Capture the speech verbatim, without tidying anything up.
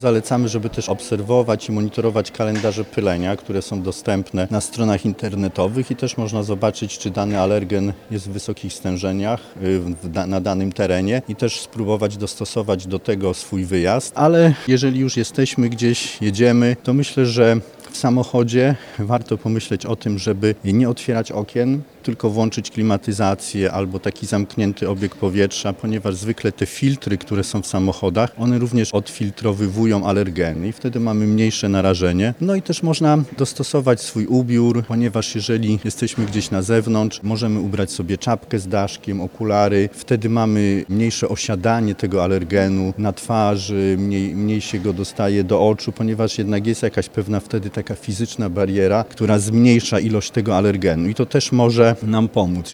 Zalecamy, żeby też obserwować i monitorować kalendarze pylenia, które są dostępne na stronach internetowych i też można zobaczyć, czy dany alergen jest w wysokich stężeniach na danym terenie i też spróbować dostosować do tego swój wyjazd. Ale jeżeli już jesteśmy gdzieś, jedziemy, to myślę, że w samochodzie warto pomyśleć o tym, żeby nie otwierać okien, tylko włączyć klimatyzację albo taki zamknięty obieg powietrza, ponieważ zwykle te filtry, które są w samochodach, one również odfiltrowywują alergeny i wtedy mamy mniejsze narażenie. No i też można dostosować swój ubiór, ponieważ jeżeli jesteśmy gdzieś na zewnątrz, możemy ubrać sobie czapkę z daszkiem, okulary, wtedy mamy mniejsze osiadanie tego alergenu na twarzy, mniej, mniej się go dostaje do oczu, ponieważ jednak jest jakaś pewna wtedy taka fizyczna bariera, która zmniejsza ilość tego alergenu i to też może nam pomóc.